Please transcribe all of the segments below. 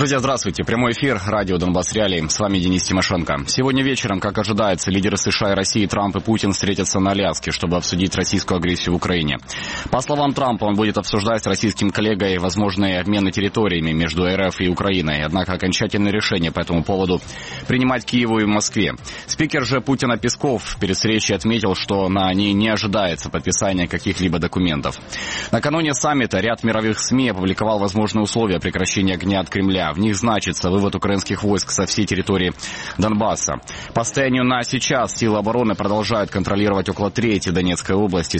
Друзья, здравствуйте. Прямой эфир, радио «Донбасс Реалии». С вами Денис Тимошенко. Сегодня вечером, как ожидается, лидеры США и России Трамп и Путин встретятся на Аляске, чтобы обсудить российскую агрессию в Украине. По словам Трампа, он будет обсуждать с российским коллегой возможные обмены территориями между РФ и Украиной. Однако окончательное решение по этому поводу принимать Киеву и Москве. Спикер же Путина Песков перед встречей отметил, что на ней не ожидается подписания каких-либо документов. Накануне саммита ряд мировых СМИ опубликовал возможные условия прекращения огня от Кремля. В них значится вывод украинских войск со всей территории Донбасса. По состоянию на сейчас силы обороны продолжают контролировать около трети Донецкой области,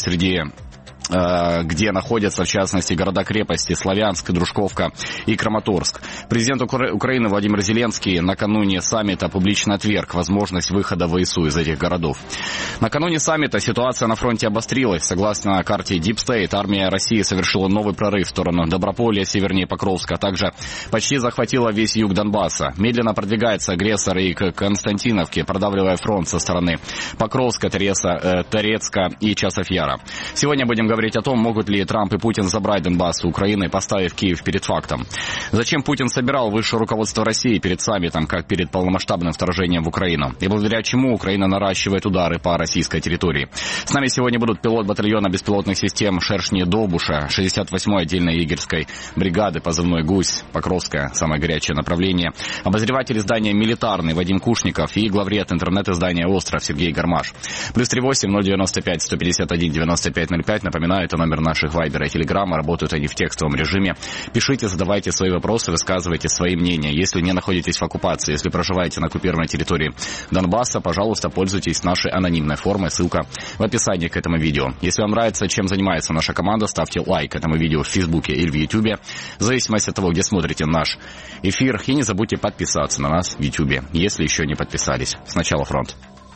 где находятся, в частности, города-крепости Славянск, Дружковка и Краматорск. Президент Украины Владимир Зеленский накануне саммита публично отверг возможность выхода ВСУ из этих городов. Накануне саммита ситуация на фронте обострилась. Согласно карте Deep State, армия России совершила новый прорыв в сторону Доброполя, севернее Покровска, а также почти захватила весь юг Донбасса. Медленно продвигается агрессор и к Константиновке, продавливая фронт со стороны Покровска, Торецка и Часов-Яра. Сегодня будем говорить о том, могут ли Трамп и Путин забрать Донбасс у Украины, поставив Киев перед фактом. Зачем Путин собирал высшее руководство России перед саммитом, как перед полномасштабным вторжением в Украину? И благодаря чему Украина наращивает удары по российской территории? С нами сегодня будут пилот батальона беспилотных систем «Шершни-Добуша», 68-й отдельной егерской бригады, позывной «Гусь», Покровское, самое горячее направление, обозреватель издания «Милитарный» Вадим Кушников и главред интернет-издания «Остров» Сергей Гармаш. +38 095 151 9505. Напоминаю, это номер наших вайбера и телеграмма. Работают они в текстовом режиме. Пишите, задавайте свои вопросы, высказывайте свои мнения. Если не находитесь в оккупации, если проживаете на оккупированной территории Донбасса, пожалуйста, пользуйтесь нашей анонимной формой. Ссылка в описании к этому видео. Если вам нравится, чем занимается наша команда, ставьте лайк этому видео в Фейсбуке или в Ютубе, в зависимости от того, где смотрите наш эфир. И не забудьте подписаться на нас в Ютубе, если еще не подписались. Сначала фронт.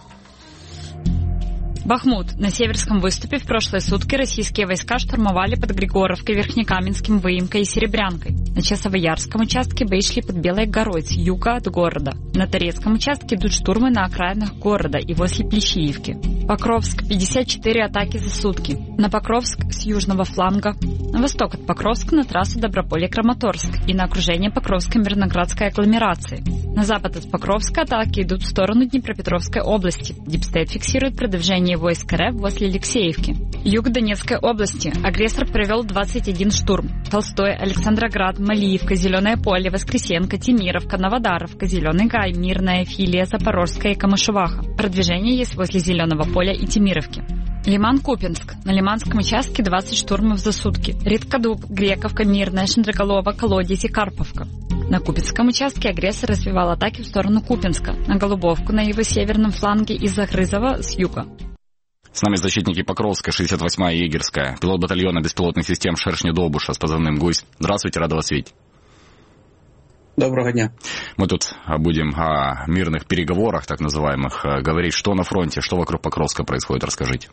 Бахмут. На Северском выступе в прошлые сутки российские войска штурмовали под Григоровкой, Верхнекаменским, Выемкой и Серебрянкой. На Часово-Ярском участке бои шли под Белой горой с юга от города. На Торецком участке идут штурмы на окраинах города и возле Плещеевки. Покровск. 54 атаки за сутки. На Покровск с южного фланга. На восток от Покровска на трассу Доброполе-Краматорск и на окружение Покровско-Мирноградской агломерации. На запад от Покровска атаки идут в сторону Днепропетровской области. Дипстейт фиксирует продвижение войск РФ возле Алексеевки. Юг Донецкой области. Агрессор провел 21 штурм. Толстой, Александроград, Малиевка, Зеленое поле, Воскресенко, Тимировка, Новодаровка, Зеленый гай, Мирная, Филия, Запорожская и Камышеваха. Продвижение есть возле Зеленого поля и Тимировки. Лиман-Купинск. На Лиманском участке 20 штурмов за сутки. Редкодуб, Грековка, Мирная, Шандроголова, Колодец и Карповка. На Купинском участке агрессор развивал атаки в сторону Купинска, на Голубовку на его северном фланге и Загрызова с юга. С нами защитники Покровска, 68-я егерская, пилот батальона беспилотных систем «Шершни-Добуша» с позывным «Гусь». Здравствуйте, рада вас видеть. Доброго дня. Мы тут будем о мирных переговорах, так называемых, говорить, что на фронте, что вокруг Покровска происходит, расскажите.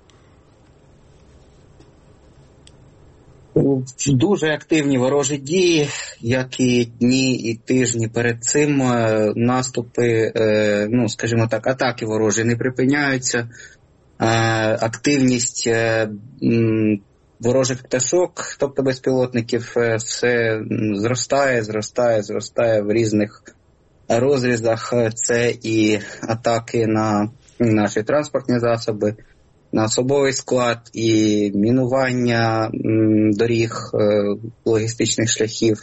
Дуже активні ворожі дії, як і дні, і тижні перед цим. Наступи, скажімо так, атаки ворожі не припиняються. Активність ворожих пташок, тобто безпілотників, все зростає в різних розрізах. Це і атаки на наші транспортні засоби, на особовий склад, і мінування доріг, логістичних шляхів.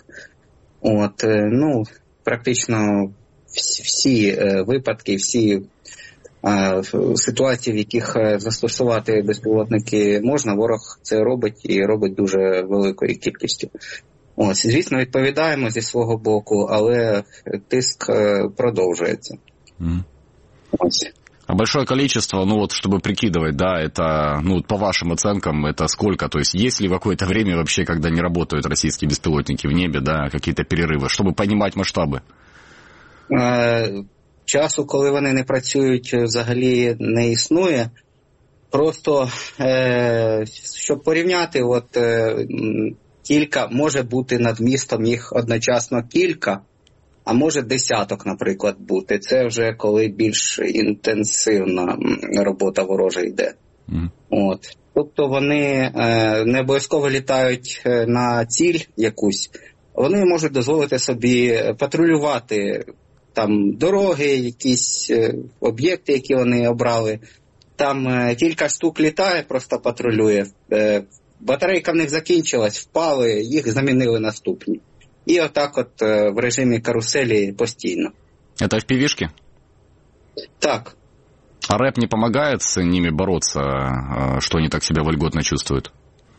Практично всі випадки, всі ситуації, в яких застосувати безпілотники можна, ворог це робить і робить дуже великою кількістю. Звісно, відповідаємо зі свого боку, але тиск продовжується. А большое количество, чтобы прикидывать, да, это, по вашим оценкам, это сколько? То есть ли какое-то время вообще, когда не работают российские беспилотники в небе, да, какие-то перерывы, чтобы понимать масштабы? Часу, коли вони не працюють, взагалі не існує. Просто, щоб порівняти, кілька, може бути над містом їх одночасно кілька, а може десяток, наприклад, бути. Це вже коли більш інтенсивна робота ворожа йде. Тобто вони не обов'язково літають на ціль якусь, вони можуть дозволити собі патрулювати там дороги, якісь об'єкти, які вони обрали. Там кілька штук літає, просто патрулює. Батарейка в них закінчилась, впали, їх замінили наступні. І отак от в режимі каруселі постійно. Это FPV-шки? Так. А рэп не помогает с ними бороться, что они так себя вольготно чувствуют?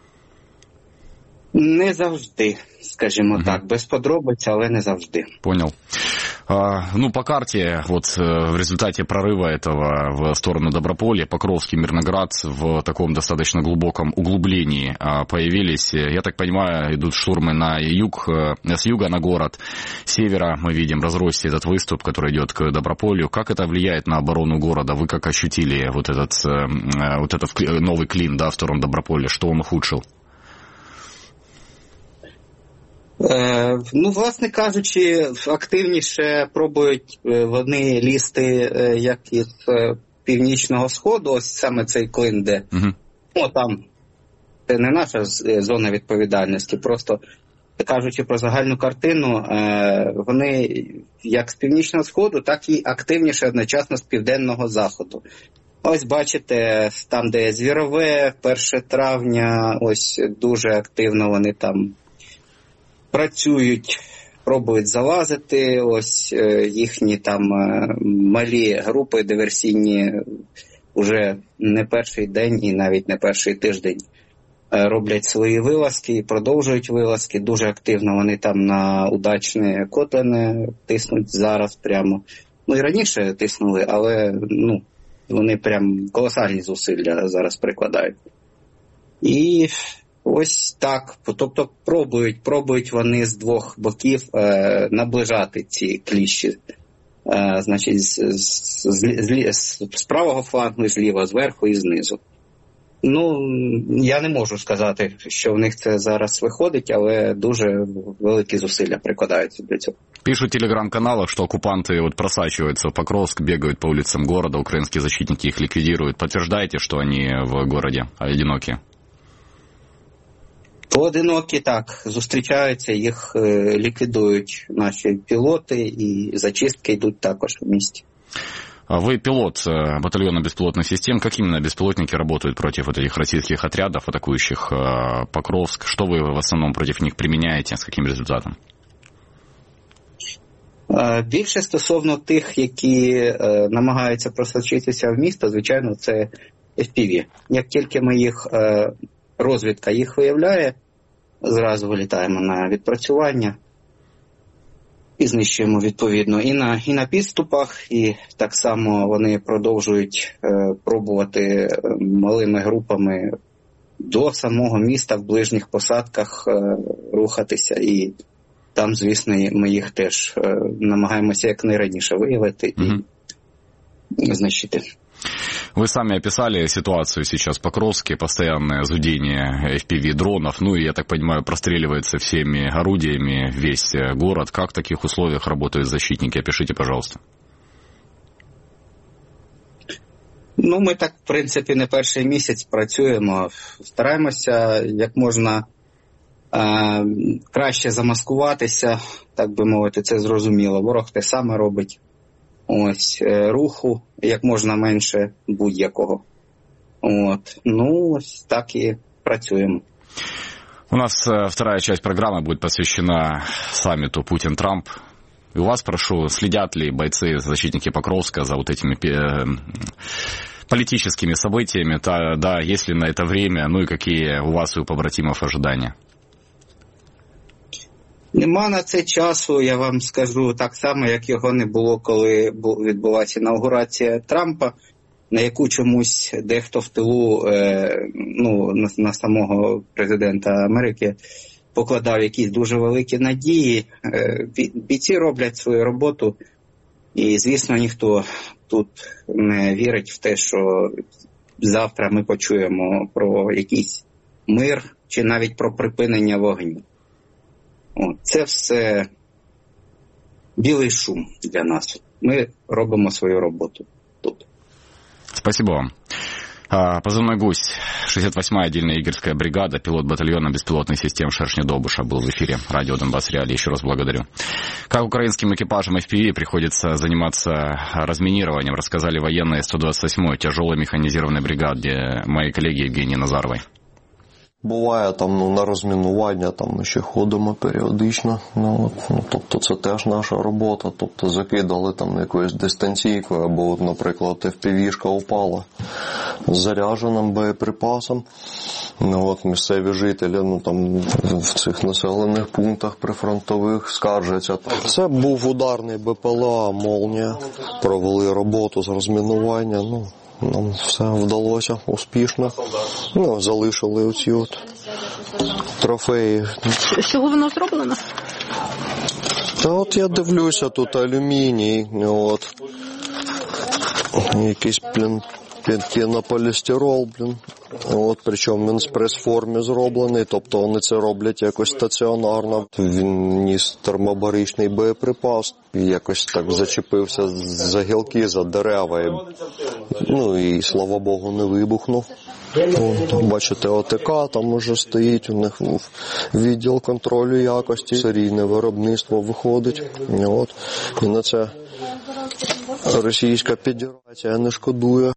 Не завжди, скажімо так. Без подробиць, але не завжди. Понял. Ну, по карте, вот в результате прорыва этого в сторону Доброполья, Покровский, Мирноград в таком достаточно глубоком углублении появились. Я так понимаю, идут штурмы на юг, с юга на город. С севера мы видим разросся этот выступ, который идет к Доброполью. Как это влияет на оборону города? Вы как ощутили вот этот новый клин, да, в сторону Доброполья? Что он ухудшил? Ну, власне кажучи, активніше пробують вони лізти як із північного сходу, ось саме цей клин, де там це не наша зона відповідальності, просто кажучи про загальну картину, вони як з північного сходу, так і активніше одночасно з південного заходу. Ось бачите, там де Звірове, 1 травня, ось дуже активно вони там працюють, пробують залазити, ось їхні там малі групи диверсійні вже не перший день і навіть не перший тиждень роблять свої вилазки і продовжують вилазки. Дуже активно вони там на Удачне, Котлине тиснуть зараз прямо. Ну і раніше тиснули, але вони прям колосальні зусилля зараз прикладають. І ось так, тобто пробують вони з двох боків наближати ці кліщі. Значить, з правого флангу, зліва, зверху і знизу. Ну, я не можу сказати, що в них це зараз виходить, але дуже великі зусилля прикладаються до цього. Пишут в телеграм-каналах, что оккупанты вот просачиваются в Покровск, бегают по улицам города, украинские защитники их ликвидируют. Подтверждаете, что они в городе одиноки? Поодинокі, так, зустрічаються, їх ліквідують наші пілоти, і зачистки йдуть також в місті. Вы пилот батальона беспилотных систем. Как именно беспилотники работают против вот этих российских отрядов, атакующих Покровск? Что вы в основном против них применяете? С каким результатом? Більше стосовно тих, які намагаються просочитися в місто, звичайно, це FPV. Як тільки ми їх, розвідка їх виявляє, зразу вилітаємо на відпрацювання і знищуємо відповідно і на підступах, і так само вони продовжують пробувати малими групами до самого міста в ближніх посадках рухатися. І там, звісно, ми їх теж намагаємося якнайраніше виявити і знищити. Вы сами описали ситуацию сейчас в Покровске, постоянное зудение FPV-дронов, ну и, я так понимаю, простреливается всеми орудиями весь город. Как в таких условиях работают защитники? Опишите, пожалуйста. Ну, ми так, в принципі, не перший місяць працюємо. Стараємося як можна краще замаскуватися, так би мовити, це зрозуміло. Ворог те саме робить. Ось, руху як можна менше будь-якого. От. Ну, ось так і працюємо. У нас вторая часть программы будет посвящена саммиту Путин-Трамп. И у вас, прошу, следят ли бойцы, защитники Покровска за вот этими политическими событиями? Да, есть ли на это время? Ну и какие у вас и у побратимов ожидания? Нема на це часу, я вам скажу, так само, як його не було, коли відбулася інаугурація Трампа, на яку чомусь дехто в тилу на самого президента Америки покладав якісь дуже великі надії. Бійці роблять свою роботу, і, звісно, ніхто тут не вірить в те, що завтра ми почуємо про якийсь мир чи навіть про припинення вогню. Це все білий шум для нас. Ми робимо свою роботу тут. Спасибо вам. Позывной «Гусь», 68-я отдельная егерская бригада, пилот батальона беспилотных систем Шершня-Добуша был в эфире радио Донбасс Реалии. Еще раз благодарю. Как украинским экипажам FPV приходится заниматься разминированием, рассказали военные 128-й тяжелой механизированной бригаде моей коллеги Евгении Назаровой. Буває там на розмінування, там ми ще ходимо періодично, тобто це теж наша робота, тобто закидали там якоюсь дистанційкою, або, наприклад, FPV-шка упала з зарядженим боєприпасом. Місцеві жителі там в цих населених пунктах прифронтових скаржаться. Це був ударний БПЛА «Молнія», провели роботу з розмінування, нам все вдалося успішно. Залишили оці трофеї. З чого воно зроблено? Та я дивлюся, тут алюміній, якийсь, пінополістирол, причому він з прес-формі зроблений, тобто вони це роблять якось стаціонарно. Він ніс термобаричний боєприпас, якось так зачепився за гілки, за дерева, і слава Богу, не вибухнув. Бачите, ОТК там уже стоїть, у них відділ контролю якості, серійне виробництво виходить. І на це Російська Федерація не шкодує.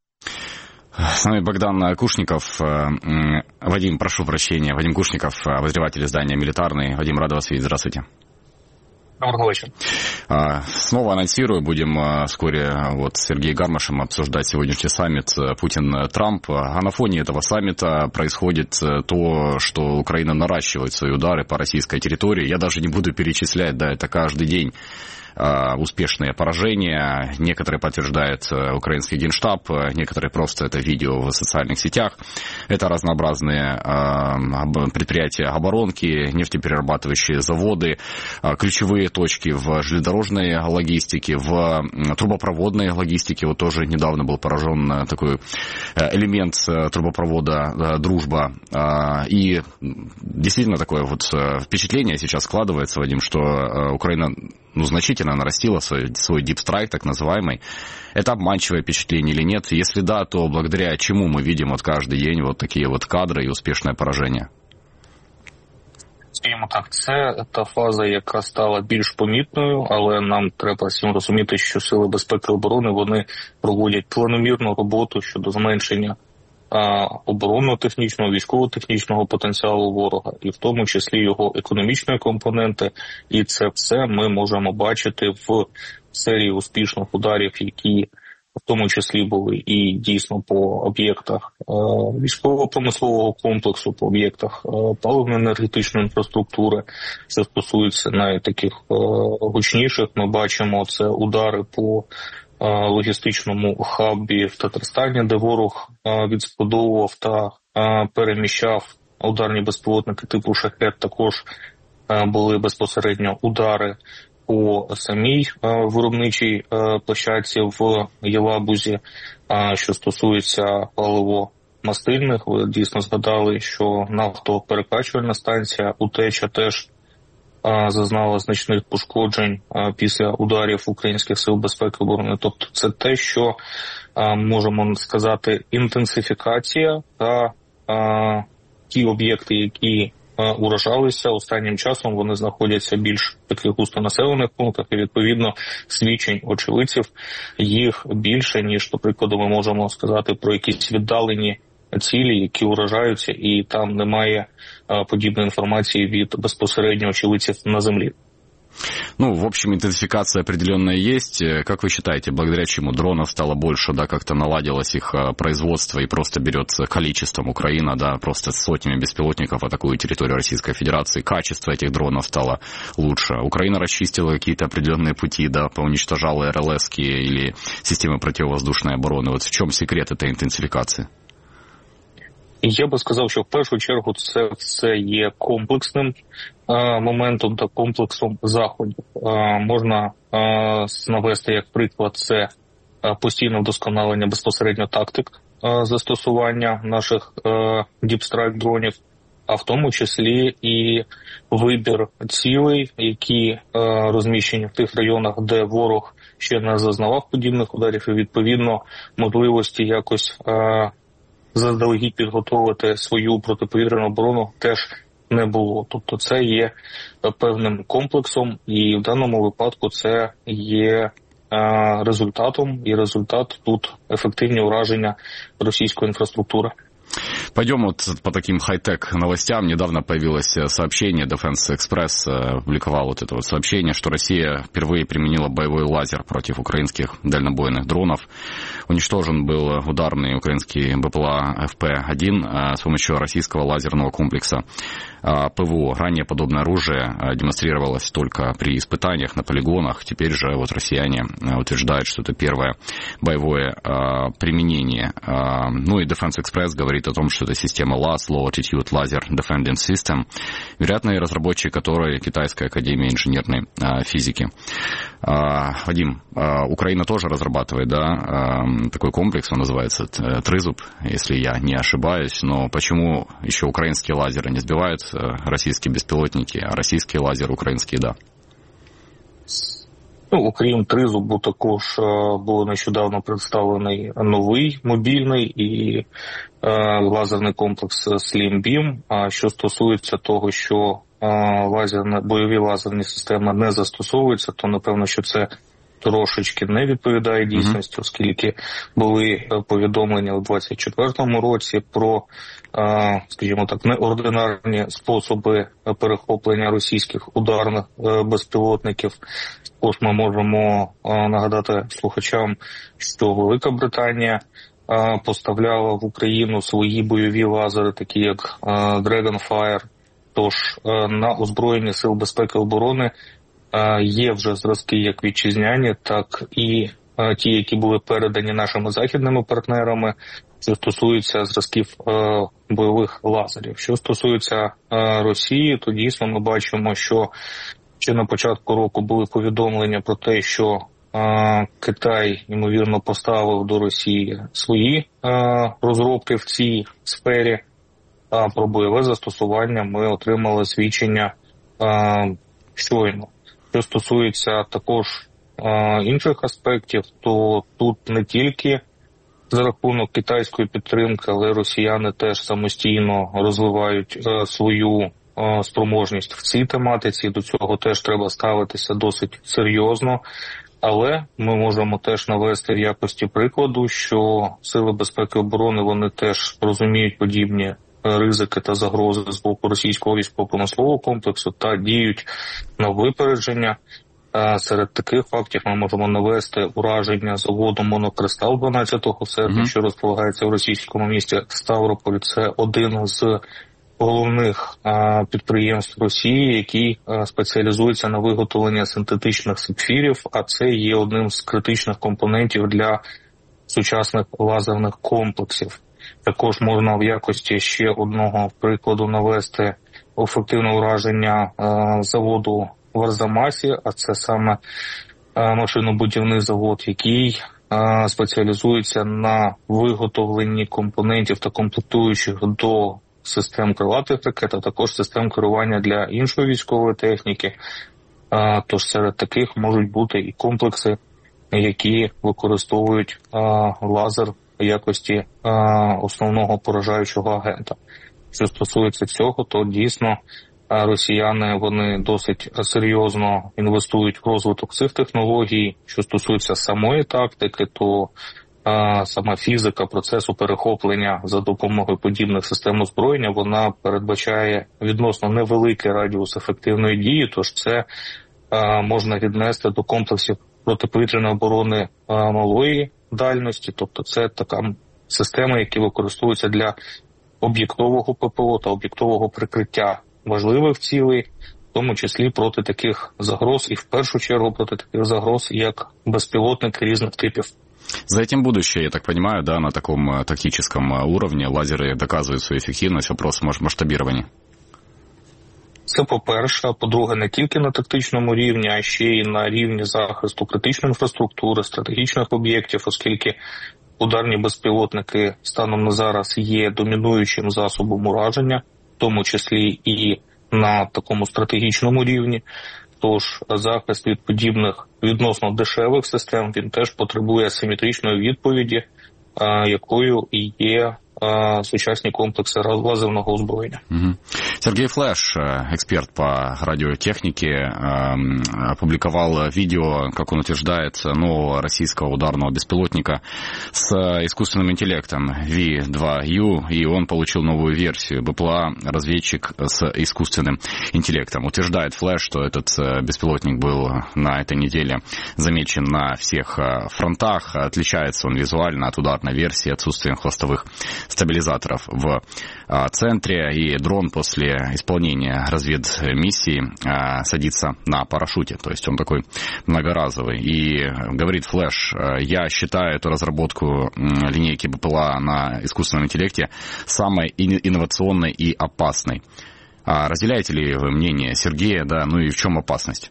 С нами Богдан Кушников. Вадим, прошу прощения. Вадим Кушников, обозреватель издания «Милитарный». Вадим, рад вас видеть. Здравствуйте. Доброго вечера. Снова анонсирую, будем вскоре с Сергеем Гармашем обсуждать сегодняшний саммит Путин-Трамп. А на фоне этого саммита происходит то, что Украина наращивает свои удары по российской территории. Я даже не буду перечислять, это каждый день успешные поражения. Некоторые подтверждают украинский генштаб, некоторые просто это видео в социальных сетях. Это разнообразные предприятия оборонки, нефтеперерабатывающие заводы, ключевые точки в железнодорожной логистике, в трубопроводной логистике. Тоже недавно был поражен такой элемент трубопровода «Дружба». И действительно такое впечатление сейчас складывается, Вадим, что Украина значительно нарастила свой дипстрайк, так называемый. Это обманчивое впечатление или нет? Если да, то благодаря чему мы видим каждый день такие кадри і успішне пораження? Скажімо так, це та фаза, яка стала більш помітною, але нам треба всім розуміти, що Сили безпеки і оборони, вони проводять планомірну роботу щодо зменшення оборонно-технічного, військово-технічного потенціалу ворога, і в тому числі його економічної компоненти, і це все ми можемо бачити в серії успішних ударів, які в тому числі були і дійсно по об'єктах військово-промислового комплексу, по об'єктах паливно-енергетичної інфраструктури. Це стосується найтаких гучніших. Ми бачимо це удари по логістичному хабі в Татарстані, де ворог відсподовував та переміщав ударні безпілотники типу «Шахед». Також були безпосередньо удари по самій виробничій площадці в Єлабузі. Що стосується паливо-мастильних, ви дійсно згадали, що нафтоперекачувальна станція «Утеча» теж зазнала значних пошкоджень після ударів українських сил безпеки і оборони. Тобто це те, що, можемо сказати, інтенсифікація та ті об'єкти, які уражалися останнім часом, вони знаходяться більш в таких густонаселених пунктах, і відповідно свідчень очевидців їх більше, ніж, до прикладу, ми можемо сказати про якісь віддалені цілі, які уражаються, і там немає подібної информации від безпосередньо очевидцев на земле. В общем, интенсификация определенная есть. Как вы считаете, благодаря чему дронов стало больше, как-то наладилось их производство и просто берет количеством Украина, просто сотнями беспилотников атакует территорию Российской Федерации, качество этих дронов стало лучше. Украина расчистила какие-то определенные пути, поуничтожала РЛСки или системы противовоздушной обороны. В чем секрет этой интенсификации? Я би сказав, що в першу чергу це все є комплексним моментом та комплексом заходів. Можна навести як приклад це постійне вдосконалення безпосередньо тактик застосування наших діпстрайк-дронів, а в тому числі і вибір цілей, які розміщені в тих районах, де ворог ще не зазнавав подібних ударів, і відповідно можливості якось заздалегідь підготовити свою протиповітряну оборону теж не було. Тобто це є певним комплексом, і в даному випадку це є результатом, и результат тут эффективнее уражения российской инфраструктуры. Пойдем вот по таким хай-тек новостям. Недавно появилось сообщение, Defense Express опубликовал вот это вот сообщение, что Россия впервые применила боевой лазер против украинских дальнобойных дронов. Уничтожен был ударный украинский БПЛА ФП-1 с помощью российского лазерного комплекса ПВО. Ранее подобное оружие демонстрировалось только при испытаниях на полигонах. Теперь же вот россияне утверждают, что это первое боевое применение. Ну и Defense Express говорит о том, что это система LAS, Low Altitude Laser Defending System, вероятно, и разработчик которой Китайская академия инженерной физики. Вадим, Украина тоже разрабатывает, да, такой комплекс, он называется Тризуб, если я не ошибаюсь, но почему еще украинские лазеры не сбивают российские беспилотники, а российские лазеры украинские, да? Ну, окрім Тризубу, також був нещодавно представлений новий мобільний і лазерний комплекс Slim Beam. А що стосується того, що бойові лазерні системи не застосовуються, то напевно, що це трошечки не відповідає дійсності, оскільки були повідомлення у 2024 році про, скажімо так, неординарні способи перехоплення російських ударних безпілотників. Ось ми можемо нагадати слухачам, що Велика Британія поставляла в Україну свої бойові лазери, такі як Dragonfire. Тож на озброєнні Сил безпеки і оборони є вже зразки як вітчизняні, так і ті, які були передані нашими західними партнерами, що стосується зразків бойових лазерів. Що стосується Росії, то дійсно ми бачимо, що ще на початку року були повідомлення про те, що Китай, ймовірно, поставив до Росії свої розробки в цій сфері, а про бойове застосування ми отримали свідчення щойно. Що стосується також інших аспектів, то тут не тільки за рахунок китайської підтримки, але росіяни теж самостійно розвивають свою спроможність в цій тематиці. До цього теж треба ставитися досить серйозно. Але ми можемо теж навести в якості прикладу, що Сили безпеки і оборони, вони теж розуміють подібні ризики та загрози з боку російського військово-промислового комплексу та діють на випередження. Серед таких фактів ми можемо навести ураження заводу «Монокристал» 12 серпня, що розполагається в російському місті Ставрополь. Це один з головних підприємств Росії, який спеціалізується на виготовленні синтетичних сапфірів, а це є одним з критичних компонентів для сучасних лазерних комплексів. Також можна в якості ще одного прикладу навести ефективне ураження заводу в Арзамасі, а це саме машинобудівний завод, який спеціалізується на виготовленні компонентів та комплектуючих до систем крилатих ракет, а також систем керування для іншої військової техніки. Тож серед таких можуть бути і комплекси, які використовують лазер в якості основного поражаючого агента. Що стосується цього, то дійсно росіяни, вони досить серйозно інвестують в розвиток цих технологій. Що стосується самої тактики, то сама фізика процесу перехоплення за допомогою подібних систем озброєння, вона передбачає відносно невеликий радіус ефективної дії, тож це можна віднести до комплексів протиповітряної оборони малої дальності, тобто це така система, які використовуються для об'єктового ППО та об'єктового прикриття важливих цілей, в тому числі проти таких загроз і в першу чергу проти таких загроз, як безпілотники різних типів. За этим будущее, я так понимаю, да, на таком тактическом уровне лазеры доказывают свою эффективность, вопрос масштабирования. Це по-перше, а по-друге, не тільки на тактичному рівні, а ще й на рівні захисту критичної інфраструктури, стратегічних об'єктів, оскільки ударні безпілотники станом на зараз є домінуючим засобом ураження, в тому числі і на такому стратегічному рівні. Тож захист від подібних відносно дешевих систем, він теж потребує асиметричної відповіді, якою і є сучасні комплекси лазерного озброєння. Сергей Флеш, эксперт по радиотехнике, опубликовал видео, как он утверждает, нового российского ударного беспилотника с искусственным интеллектом V2U, и он получил новую версию БПЛА-разведчик с искусственным интеллектом. Утверждает Флеш, что этот беспилотник был на этой неделе замечен на всех фронтах. Отличается он визуально от ударной версии отсутствием хвостовых стабилизаторов в центре, и дрон после исполнения разведмиссии садится на парашюте, то есть он такой многоразовый. И говорит Флеш: я считаю эту разработку линейки БПЛА на искусственном интеллекте самой инновационной и опасной. Разделяете ли вы мнение Сергея, да, ну и в чем опасность?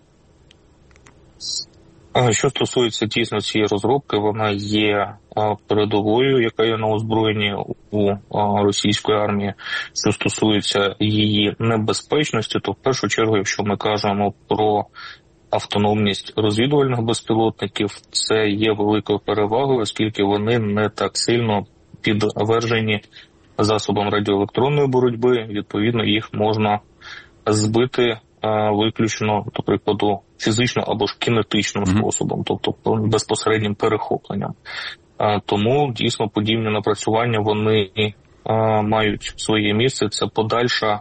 Що стосується дійсно цієї розробки, вона є передовою, яка є на озброєнні у російської армії. Що стосується її небезпечності, то в першу чергу, якщо ми кажемо про автономність розвідувальних безпілотників, це є великою перевагою, оскільки вони не так сильно підвержені засобам радіоелектронної боротьби, відповідно їх можна збити виключно, до прикладу, фізично або ж кінетичним способом, тобто безпосереднім перехопленням. Тому дійсно подібні напрацювання, вони мають своє місце. Це подальша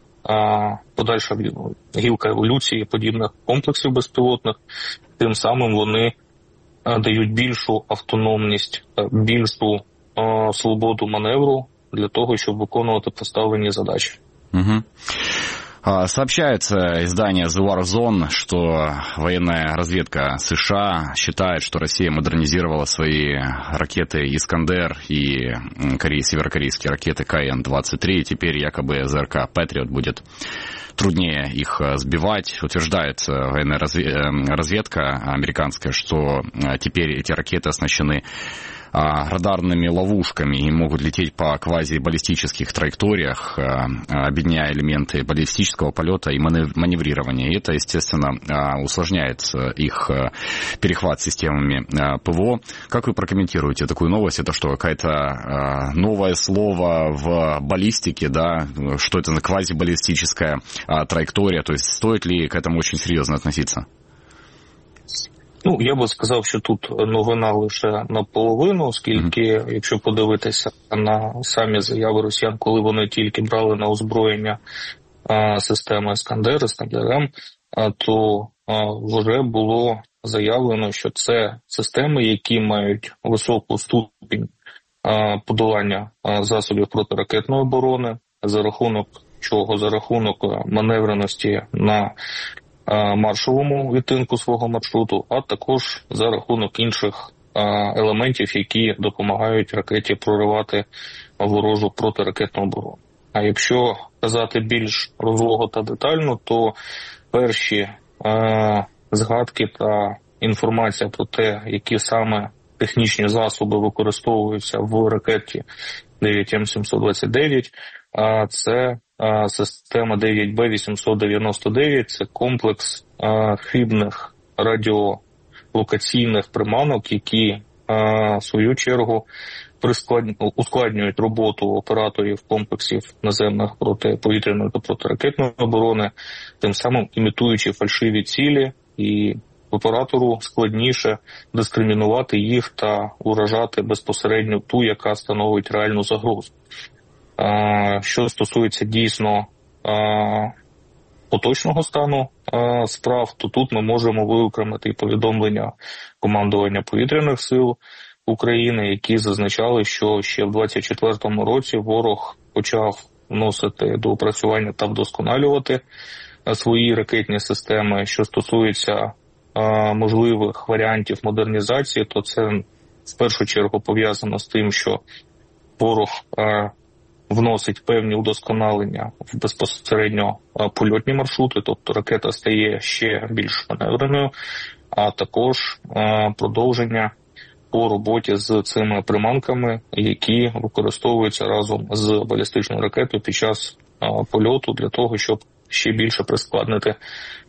гілка еволюції подібних комплексів безпілотних. Тим самим вони дають більшу автономність, більшу свободу маневру для того, щоб виконувати поставлені задачі. Сообщается издание The War Zone, что военная разведка США считает, что Россия модернизировала свои ракеты «Искандер» и северокорейские ракеты КН-23, и теперь якобы ЗРК «Патриот» будет труднее их сбивать. Утверждает военная разведка американская, что теперь эти ракеты оснащены радарными ловушками и могут лететь по квазибаллистических траекториях, объединяя элементы баллистического полета и маневрирования. И это, естественно, усложняет их перехват системами ПВО. Как вы прокомментируете такую новость? Это что, какое-то новое слово в баллистике, да? Что это за квазибаллистическая траектория? То есть стоит ли к этому очень серьезно относиться? Ну, я би сказав, що тут новина лише наполовину, оскільки, якщо подивитися на самі заяви росіян, коли вони тільки брали на озброєння системи «Іскандер», «Іскандер-М», то вже було заявлено, що це системи, які мають високу ступінь подолання засобів протиракетної оборони, за рахунок чого? За рахунок маневреності на маршовому відтинку свого маршруту, а також за рахунок інших елементів, які допомагають ракеті проривати ворожу протиракетну оборону. А якщо казати більш розлого та детально, то перші згадки та інформація про те, які саме технічні засоби використовуються в ракеті 9М729, це система 9Б899, це комплекс хибних радіолокаційних приманок, які в свою чергу ускладнюють роботу операторів комплексів наземних протиповітряної та протиракетної оборони, тим самим імітуючи фальшиві цілі, і оператору складніше дискримінувати їх та уражати безпосередньо ту, яка становить реальну загрозу. Що стосується дійсно поточного стану справ, то тут ми можемо виокремити повідомлення командування повітряних сил України, які зазначали, що ще в 2024 році ворог почав вносити до опрацювання та вдосконалювати свої ракетні системи. Що стосується можливих варіантів модернізації, то це в першу чергу пов'язано з тим, що ворог вносить певні удосконалення в безпосередньо польотні маршрути, тобто ракета стає ще більш маневреною, а також продовження по роботі з цими приманками, які використовуються разом з балістичною ракетою під час польоту для того, щоб ще більше прискладнити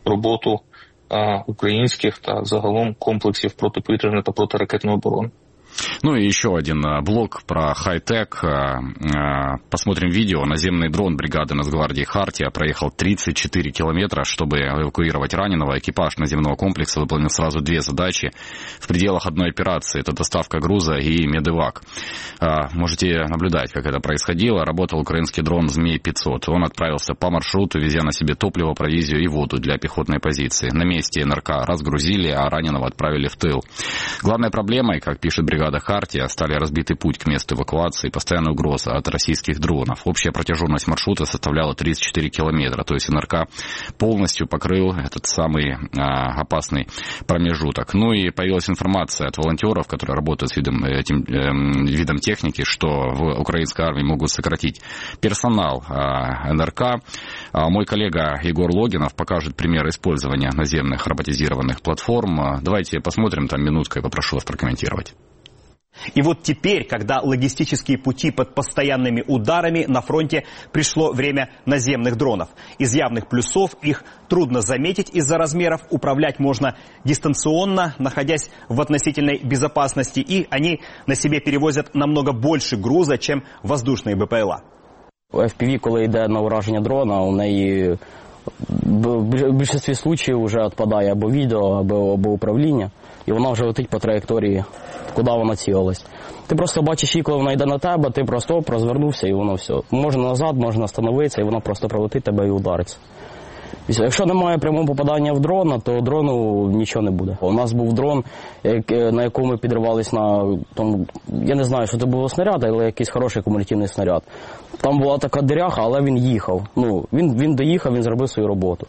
роботу українських та загалом комплексів протиповітряної та протиракетної оборони. Ну и еще один блок про хай-тек. Посмотрим видео. Наземный дрон бригады Нацгвардии «Хартия» проехал 34 километра, чтобы эвакуировать раненого. Экипаж наземного комплекса выполнил сразу две задачи в пределах одной операции. Это доставка груза и медэвак. Можете наблюдать, как это происходило. Работал украинский дрон «Змей-500». Он отправился по маршруту, везя на себе топливо, провизию и воду для пехотной позиции. На месте НРК разгрузили, а раненого отправили в тыл. Главной проблемой, как пишет бригада «Хартия», стали разбитый путь к месту эвакуации и постоянная угроза от российских дронов. Общая протяженность маршрута составляла 34 километра, то есть НРК полностью покрыл этот самый опасный промежуток. Ну и появилась информация от волонтеров, которые работают с этим видом техники, что в украинской армии могут сократить персонал НРК. Мой коллега Егор Логинов покажет пример использования наземных роботизированных платформ. Давайте посмотрим, там минутка, я попрошу вас прокомментировать. И вот теперь, когда логистические пути под постоянными ударами, на фронте пришло время наземных дронов. Из явных плюсов их трудно заметить из-за размеров, управлять можно дистанционно, находясь в относительной безопасности, и они на себе перевозят намного больше груза, чем воздушные БПЛА. FPV, коли йде на ураження дрона, у неї в більшості случаїв вже відпадає або відео, або управління, і вона вже летить по траєкторії, куди вона цілилась. Ти просто бачиш її, коли вона йде на тебе, ти просто розвернувся і воно все. Можна назад, можна остановитися, і вона просто пролетить тебе і удариться. Якщо немає прямого попадання в дрона, то дрону нічого не буде. У нас був дрон, на якому ми підривались на, там, я не знаю, що це був снаряд, але якийсь хороший кумулятивний снаряд. Там була така диряха, але він їхав. Ну, він доїхав, він зробив свою роботу.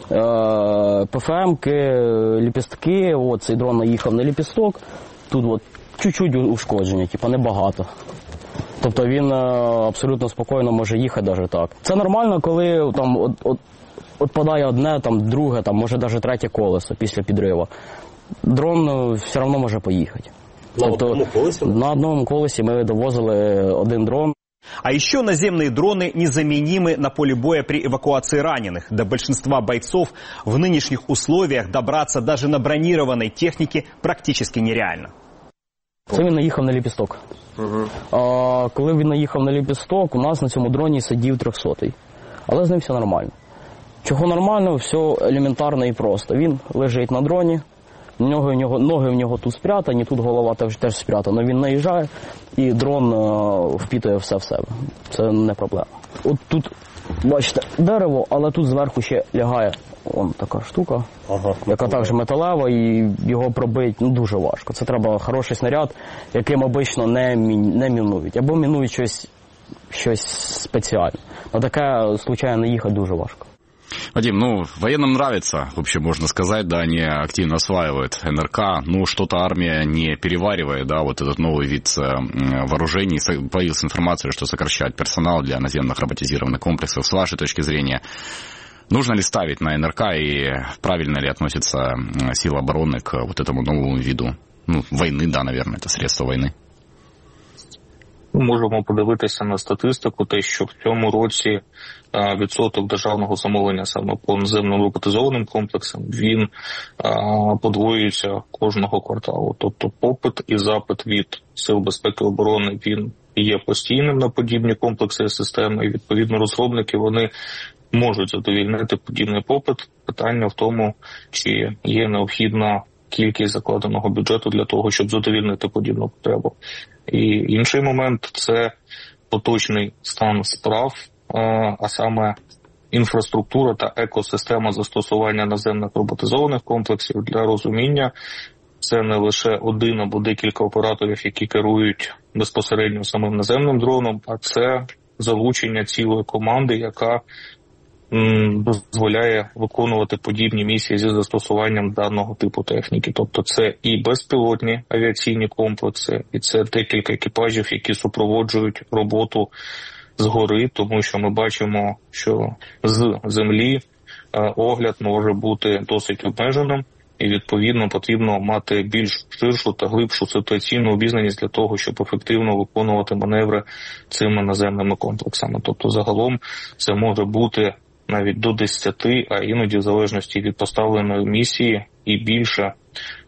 ПФМ-ки, ліпістки, от цей дрон наїхав на ліпісток, тут от чуть-чуть ушкодження, типу небагато. Тобто він абсолютно спокійно може їхати навіть так. Це нормально, коли там отпадає одне, там друге, там може навіть третє колесо після підриву. Дрон все одно може поїхати. На одному колесі ми довозили один дрон. А еще наземные дроны незаменимы на поле боя при эвакуации раненых. До большинства бойцов в нынешних условиях добраться даже на бронированной технике практически нереально. Це він наїхав на ліпісток. А коли він наїхав на ліпісток, у нас на цьому дроні сидів 300-й. Але з ним все нормально. Чого нормально? Все елементарно і просто. Він лежить на дроні, ноги в нього тут спрятані, тут голова теж спрятана. Він наїжджає і дрон впитує все в себе. Це не проблема. От тут, бачите, дерево, але тут зверху ще лягає така штука, яка також металева, і його пробити дуже важко. Це треба хороший снаряд, яким обично не мінують. Або мінують щось спеціальне. На таке, случайно, їхати дуже важко. Вадим, военным нравится, в общем, можно сказать, да, они активно осваивают НРК, что-то армия не переваривает, да, вот этот новый вид вооружений. Появилась информация, что сокращать персонал для наземных роботизированных комплексов. С вашей точки зрения, нужно ли ставить на НРК и правильно ли относится сила обороны к вот этому новому виду, войны, да, наверное, это средство войны? Можемо подивитися на статистику, те, що в цьому році відсоток державного замовлення саме по наземним роботизованим комплексам, він подвоюється кожного кварталу. Тобто попит і запит від Сил безпеки і оборони, він є постійним на подібні комплекси і системи, і відповідно розробники, вони можуть задовільнити подібний попит. Питання в тому, чи є необхідна кількість закладеного бюджету для того, щоб задовільнити подібну потребу. І інший момент – це поточний стан справ, а саме інфраструктура та екосистема застосування наземних роботизованих комплексів. Для розуміння, це не лише один або декілька операторів, які керують безпосередньо самим наземним дроном, а це залучення цілої команди, яка дозволяє виконувати подібні місії зі застосуванням даного типу техніки. Тобто це і безпілотні авіаційні комплекси, і це декілька екіпажів, які супроводжують роботу згори, тому що ми бачимо, що з землі огляд може бути досить обмеженим, і відповідно потрібно мати більш ширшу та глибшу ситуаційну обізнаність для того, щоб ефективно виконувати маневри цими наземними комплексами. Тобто загалом це може бути навіть до 10, а іноді в залежності від поставленої місії і більше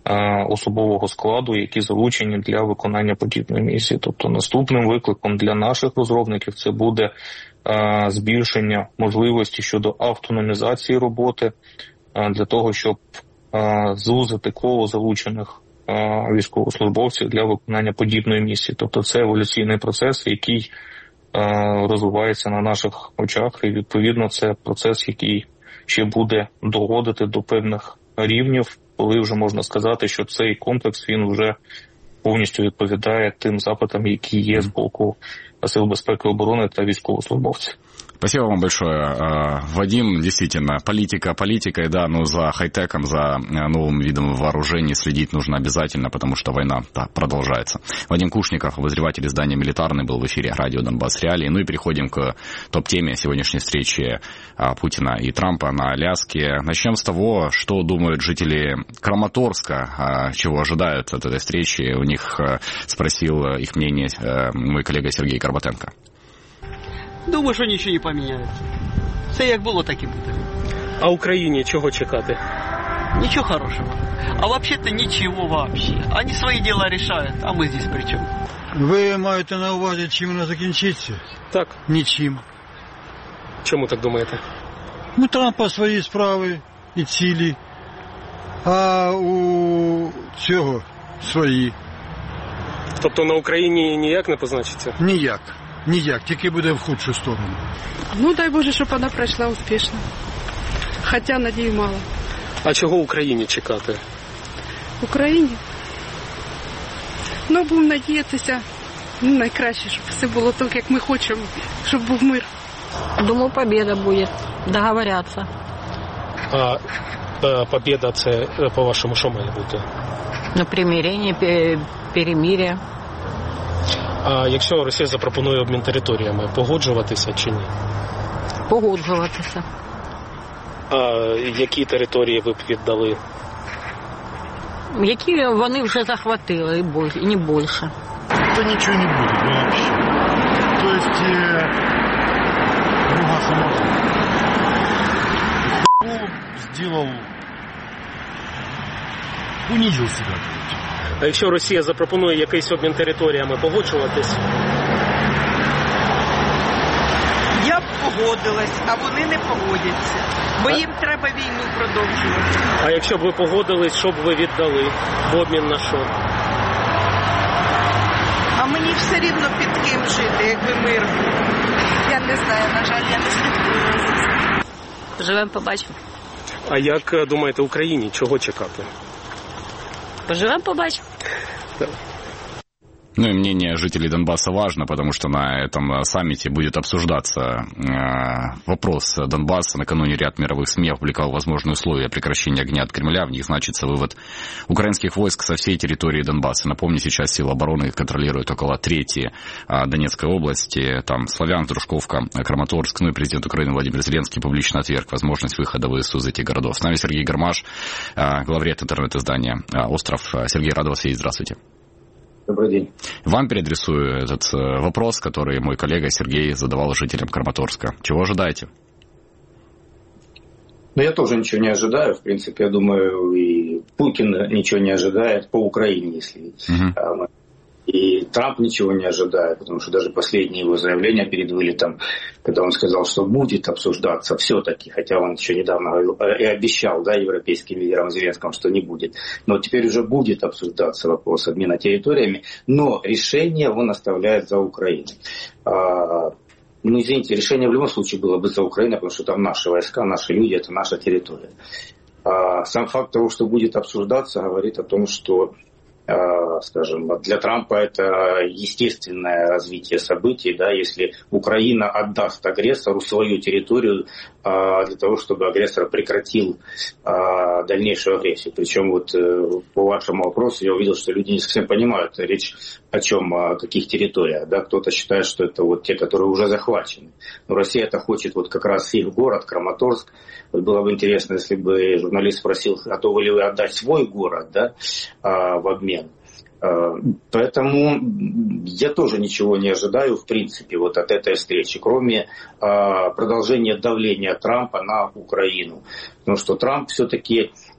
особового складу, які залучені для виконання подібної місії. Тобто наступним викликом для наших розробників це буде збільшення можливості щодо автономізації роботи, для того, щоб звузити коло залучених військовослужбовців для виконання подібної місії. Тобто це еволюційний процес, який розвивається на наших очах, і відповідно це процес, який ще буде доводити до певних рівнів, коли вже можна сказати, що цей комплекс, він вже повністю відповідає тим запитам, які є з боку Сил безпеки і оборони та військовослужбовців. Спасибо вам большое, Вадим. Действительно, политика политикой, да, но за хай-теком, за новым видом вооружений следить нужно обязательно, потому что война продолжается. Вадим Кушников, обозреватель издания «Милитарный», был в эфире радио «Донбасс Реалии». Ну и переходим к топ-теме сегодняшней встречи Путина и Трампа на Аляске. Начнем с того, что думают жители Краматорска, чего ожидают от этой встречи. У них спросил их мнение мой коллега Сергей Карбатенко. Думаю, що нічого не поміняється. Все як було, так і буде. А Україні чого чекати? Нічого хорошого. А взагалі-то нічого вообще. Вони свої діла рішають, а ми здесь при чому? Ви маєте на увазі, чим воно закінчиться? Так. Нічим. Чому так думаєте? У Трампа свої справи і цілі, а у цього свої. Тобто на Україні ніяк не позначиться? Ніяк. Ніяк, тільки буде в худшу сторону. Ну, дай Боже, щоб вона пройшла успішно. Хоча надій мало. А чого Україні чекати? Україні? Ну, будемо надіятися, найкраще, щоб все було так, як ми хочемо, щоб був мир. Думаю, победа буде, договоряться. А победа це, по-вашому, що має бути? Ну, примирення, перемир'я. А якщо Росія запропонує обмін територіями, погоджуватися чи ні? Погоджуватися. А які території ви б віддали? Які вони вже захватили, і не більше. То нічого не буде, взагалі. Тобто, друга самотна. Сделал, унизил себя. А якщо Росія запропонує якийсь обмін територіями, погоджуватись? Я б погодилась, а вони не погодяться. Бо їм треба війну продовжувати. А якщо б ви погодились, що б ви віддали в обмін на що? А мені все рівно під ким жити, якби мир був. Я не знаю, на жаль, я не слідкую. Поживемо, побачимо. А як думаєте, Україні чого чекати? Поживем, побачим. Ну и мнение жителей Донбасса важно, потому что на этом саммите будет обсуждаться вопрос Донбасса. Накануне ряд мировых СМИ опубликовал возможные условия прекращения огня от Кремля. В них значится вывод украинских войск со всей территории Донбасса. Напомню, сейчас силы обороны контролируют около трети Донецкой области. Там Славянск, Дружковка, Краматорск. Ну и президент Украины Владимир Зеленский публично отверг возможность выхода ВСУ из этих городов. С нами Сергей Гармаш, главред интернет-издания «Остров». Сергей, рад вас видеть. Здравствуйте. Добрый день. Вам переадресую этот вопрос, который мой коллега Сергей задавал жителям Краматорска. Чего ожидаете? Ну, я тоже ничего не ожидаю. В принципе, я думаю, и Путин ничего не ожидает по Украине, если... И Трамп ничего не ожидает, потому что даже последние его заявления перед вылетом, когда он сказал, что будет обсуждаться все-таки, хотя он еще недавно говорил и обещал, да, европейским лидерам Зеленскому, что не будет. Но теперь уже будет обсуждаться вопрос обмена территориями, но решение он оставляет за Украиной. Ну, извините, решение в любом случае было бы за Украиной, потому что там наши войска, наши люди, это наша территория. Сам факт того, что будет обсуждаться, говорит о том, что, скажем, для Трампа это естественное развитие событий, да, если Украина отдаст агрессору свою территорию для того, чтобы агрессор прекратил дальнейшую агрессию. Причем вот по вашему вопросу я увидел, что люди не совсем понимают речь о чем, о каких территориях, да, кто-то считает, что это вот те, которые уже захвачены. Но Россия это хочет вот как раз их город, Краматорск. Вот было бы интересно, если бы журналист спросил, готовы ли вы отдать свой город, да, в обмен. Поэтому я тоже ничего не ожидаю, в принципе, вот от этой встречи, кроме продолжения давления Трампа на Украину. Потому что Трамп все-таки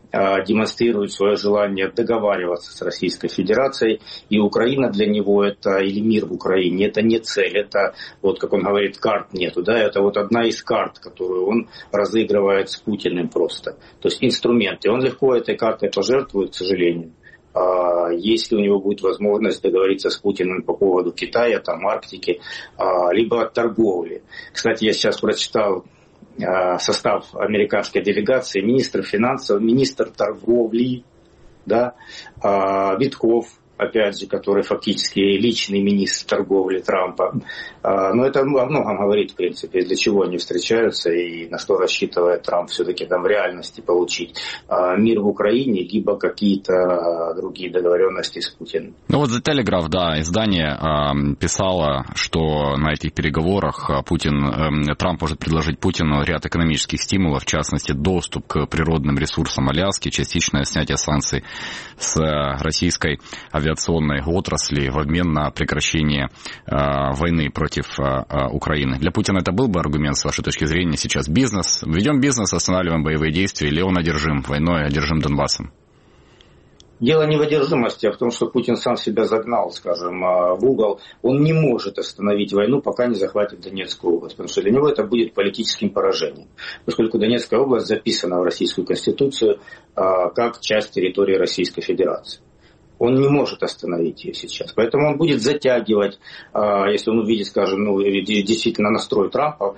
демонстрирует свое желание договариваться с Российской Федерацией, и Украина для него это, или мир в Украине, это не цель, это, вот как он говорит, карт нету, да, это вот одна из карт, которую он разыгрывает с Путиным просто, то есть инструменты, он легко этой картой пожертвует, к сожалению, если у него будет возможность договориться с Путиным по поводу Китая, там, Арктики, либо торговли. Кстати, я сейчас прочитал состав американской делегации: министр финансов, министр торговли, да, Витков, опять же, который фактически личный министр торговли Трампа. Но это о многом говорит, в принципе, для чего они встречаются и на что рассчитывает Трамп все-таки там в реальности получить. Мир в Украине, либо какие-то другие договоренности с Путиным. Ну вот The Telegraph, да, издание писало, что на этих переговорах Трамп может предложить Путину ряд экономических стимулов, в частности, доступ к природным ресурсам Аляски, частичное снятие санкций с российской авиационной отрасли в обмен на прекращение войны против Украины. Для Путина это был бы аргумент, с вашей точки зрения, сейчас бизнес? Ведем бизнес, останавливаем боевые действия, или он одержим войной, одержим Донбассом? Дело не в одержимости, а в том, что Путин сам себя загнал, скажем, в угол. Он не может остановить войну, пока не захватит Донецкую область, потому что для него это будет политическим поражением, поскольку Донецкая область записана в Российскую Конституцию как часть территории Российской Федерации. Он не может остановить ее сейчас. Поэтому он будет затягивать, если он увидит, скажем, действительно настрой Трампа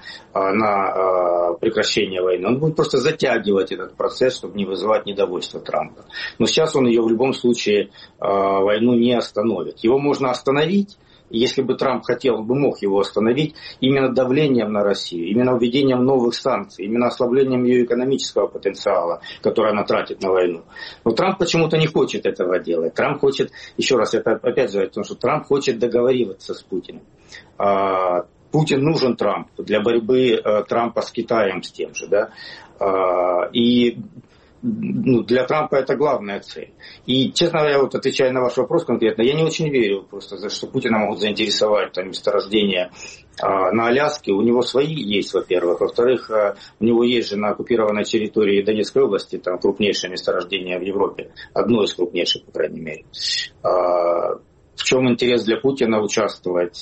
на прекращение войны. Он будет просто затягивать этот процесс, чтобы не вызывать недовольство Трампа. Но сейчас он ее в любом случае, войну не остановит. Его можно остановить. Если бы Трамп хотел, бы мог его остановить именно давлением на Россию, именно введением новых санкций, именно ослаблением ее экономического потенциала, который она тратит на войну. Но Трамп почему-то не хочет этого делать. Трамп хочет, еще раз, это опять же, потому что Трамп хочет договариваться с Путиным. Путин нужен Трампу для борьбы Трампа с Китаем, с тем же, да. И для Трампа это главная цель. И, честно говоря, вот отвечая на ваш вопрос конкретно, я не очень верю просто, что Путина могут заинтересовать там месторождения на Аляске. У него свои есть, во-первых. Во-вторых, у него есть же на оккупированной территории Донецкой области там крупнейшее месторождение в Европе. Одно из крупнейших, по крайней мере. В чем интерес для Путина участвовать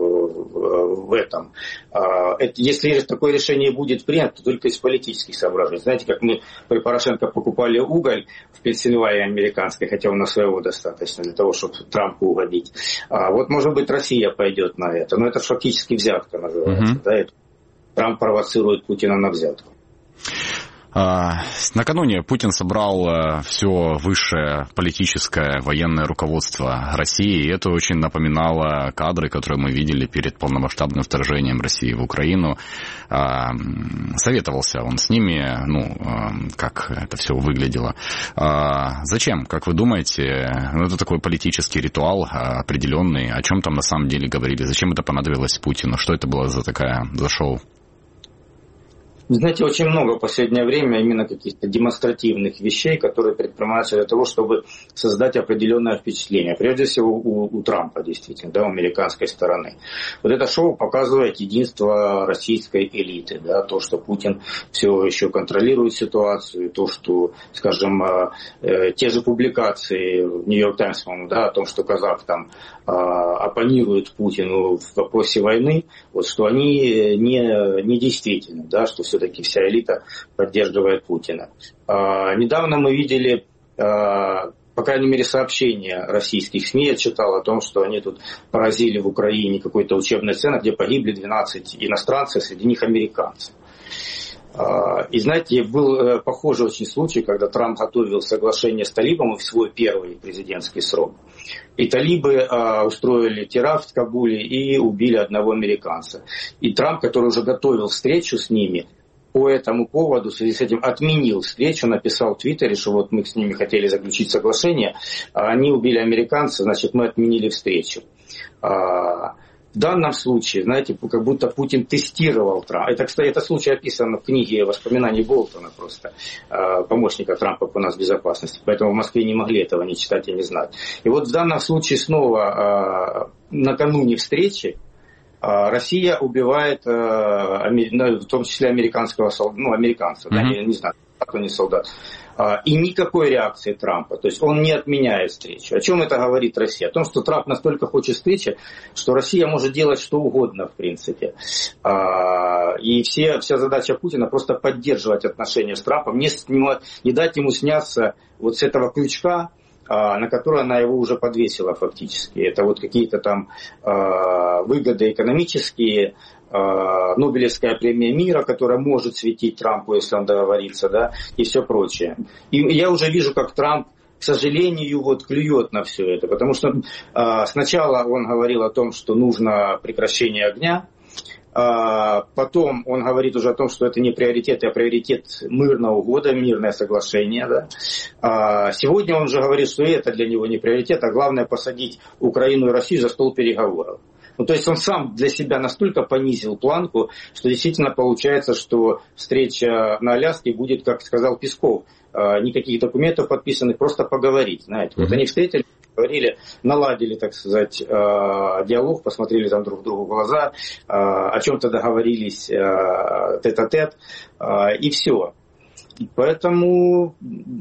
в этом? Если такое решение будет принято, то только из политических соображений. Знаете, как мы при Порошенко покупали уголь в Пенсильвании американской, хотя у нас своего достаточно для того, чтобы Трампу угодить. Вот, может быть, Россия пойдет на это. Но это фактически взятка называется. Да? Трамп провоцирует Путина на взятку. Накануне Путин собрал все высшее политическое военное руководство России, и это очень напоминало кадры, которые мы видели перед полномасштабным вторжением России в Украину. Советовался он с ними, как это все выглядело. Зачем, как вы думаете? Это такой политический ритуал определенный. О чем там на самом деле говорили? Зачем это понадобилось Путину? Что это было за шоу? Знаете, очень много в последнее время именно каких-то демонстративных вещей, которые предпринимаются для того, чтобы создать определенное впечатление. Прежде всего у Трампа, действительно, да, у американской стороны. Вот это шоу показывает единство российской элиты. Да, то, что Путин все еще контролирует ситуацию, то, что, скажем, те же публикации в Нью-Йорк Таймс, да, о том, что казах там оппонирует Путину в вопросе войны, вот, что они не действительны, да, что все-таки вся элита поддерживает Путина. Недавно мы видели, по крайней мере, сообщения российских СМИ, я читал о том, что они тут поразили в Украине какой-то учебный центр, где погибли 12 иностранцев, среди них американцы. И знаете, был похожий очень случай, когда Трамп готовил соглашение с талибами в свой первый президентский срок. И талибы устроили теракт в Кабуле и убили одного американца. И Трамп, который уже готовил встречу с ними, по этому поводу, в связи с этим, отменил встречу, написал в Твиттере, что вот мы с ними хотели заключить соглашение, а они убили американца, значит, мы отменили встречу. В данном случае, знаете, как будто Путин тестировал Трампа. Это, кстати, этот случай описан в книге «Воспоминаний Болтона», просто помощника Трампа по нацбезопасности. Поэтому в Москве не могли этого не читать и не знать. И вот в данном случае снова накануне встречи Россия убивает, в том числе американского американца, да, не знаю, то не солдат. И никакой реакции Трампа. То есть он не отменяет встречу. О чем это говорит Россия? О том, что Трамп настолько хочет встречи, что Россия может делать что угодно, в принципе. И вся задача Путина просто поддерживать отношения с Трампом, не дать ему сняться вот с этого крючка, на который она его уже подвесила фактически. Это вот какие-то там выгоды экономические, Нобелевская премия мира, которая может светить Трампу, если он договорится, да, и все прочее. И я уже вижу, как Трамп, к сожалению, вот клюет на все это, потому что сначала он говорил о том, что нужно прекращение огня, потом он говорит уже о том, что это не приоритет, а приоритет мирного года, мирное соглашение. Да. Сегодня он уже говорит, что это для него не приоритет, а главное посадить Украину и Россию за стол переговоров. Ну, то есть он сам для себя настолько понизил планку, что действительно получается, что встреча на Аляске будет, как сказал Песков, никаких документов подписанных, просто поговорить. Знаете. Вот они встретились, говорили, наладили, так сказать, диалог, посмотрели там друг другу в глаза, о чем-то договорились тет-а-тет, и все. Поэтому...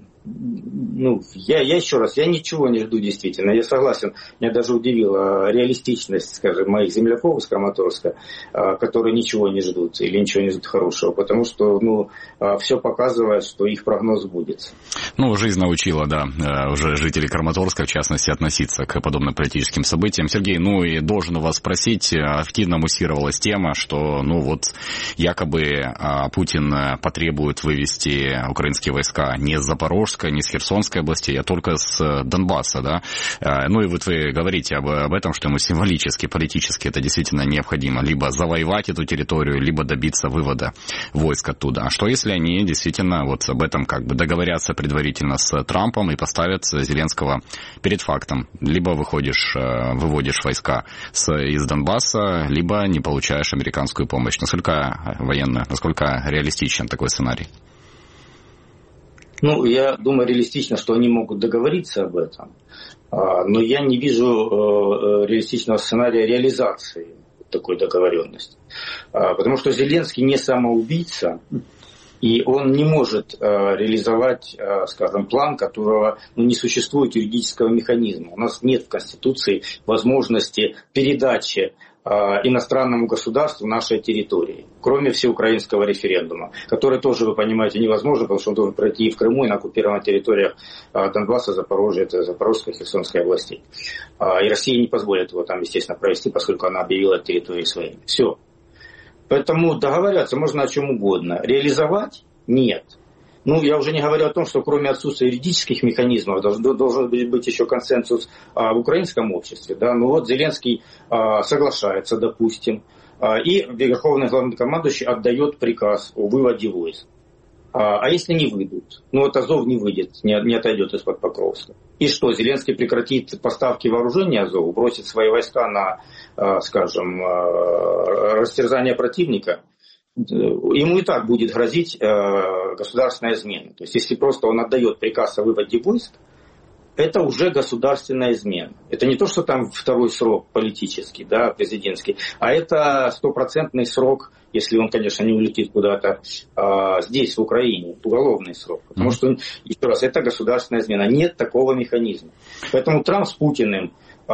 я еще раз, я ничего не жду действительно. Я согласен, меня даже удивила реалистичность, скажем, моих земляков из Краматорска, которые ничего не ждут или ничего не ждут хорошего, потому что все показывает, что их прогноз сбудется. Жизнь научила, да, уже жителей Краматорска, в частности, относиться к подобным политическим событиям. Сергей, и должен у вас спросить, активно муссировалась тема, что, якобы Путин потребует вывести украинские войска не с Запорожска, не с Херсонской области, а только с Донбасса, да. И вот вы говорите об этом, что ему символически, политически это действительно необходимо. Либо завоевать эту территорию, либо добиться вывода войск оттуда. А что если они действительно вот об этом договорятся предварительно с Трампом и поставят Зеленского перед фактом? Либо выводишь войска из Донбасса, либо не получаешь американскую помощь. Насколько реалистичен такой сценарий? Я думаю, реалистично, что они могут договориться об этом, но я не вижу реалистичного сценария реализации такой договоренности. Потому что Зеленский не самоубийца, и он не может реализовать, скажем, план, которого не существует юридического механизма. У нас нет в Конституции возможности передачи иностранному государству нашей территории, кроме всеукраинского референдума, который тоже, вы понимаете, невозможно, потому что он должен пройти и в Крыму, и на оккупированных территориях Донбасса, Запорожья, это Запорожской и Херсонской областей. И Россия не позволит его там, естественно, провести, поскольку она объявила территории своими. Все. Поэтому договариваться можно о чем угодно. Реализовать – нет. Я уже не говорю о том, что кроме отсутствия юридических механизмов должен быть еще консенсус в украинском обществе. Да? Зеленский соглашается, допустим, и Верховный главнокомандующий отдает приказ о выводе войск. А если не выйдут? Азов не выйдет, не отойдет из-под Покровска. И что, Зеленский прекратит поставки вооружения Азову, бросит свои войска на, скажем, растерзание противника? Ему и так будет грозить государственная измена. То есть, если просто он отдает приказ о выводе войск, это уже государственная измена. Это не то, что там второй срок политический, да, президентский, а это 100% срок, если он, конечно, не улетит куда-то здесь, в Украине, уголовный срок. Потому что, еще раз, это государственная измена. Нет такого механизма. Поэтому Трамп с Путиным,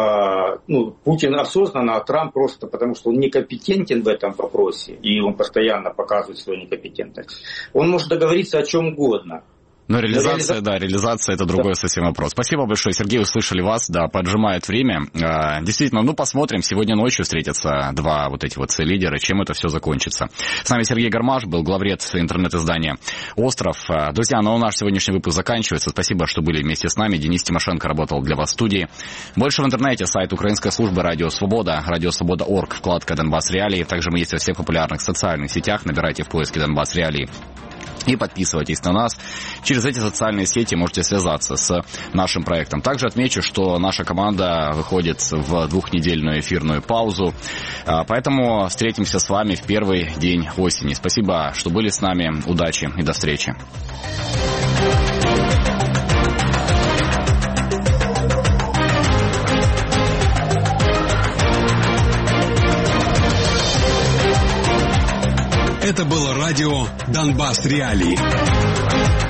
Путин осознанно, а Трамп просто потому, что он некомпетентен в этом вопросе, и он постоянно показывает свою некомпетентность. Он может договориться о чем угодно. Но реализация это другой совсем вопрос. Спасибо большое, Сергей, услышали вас, поджимает время. Действительно, посмотрим, сегодня ночью встретятся два эти лидера, чем это все закончится. С нами Сергей Гармаш был, главред интернет-издания «Остров». Друзья, наш сегодняшний выпуск заканчивается. Спасибо, что были вместе с нами. Денис Тимошенко работал для вас в студии. Больше в интернете, сайт украинской службы «Радио Свобода», радиосвобода.орг, вкладка «Донбасс Реалии». Также мы есть во всех популярных социальных сетях. Набирайте в поиске «Донбасс Реалии» и подписывайтесь на нас. Через эти социальные сети можете связаться с нашим проектом. Также отмечу, что наша команда выходит в 2-недельную эфирную паузу. Поэтому встретимся с вами в первый день осени. Спасибо, что были с нами. Удачи и до встречи. Это было радио «Донбасс Реалии».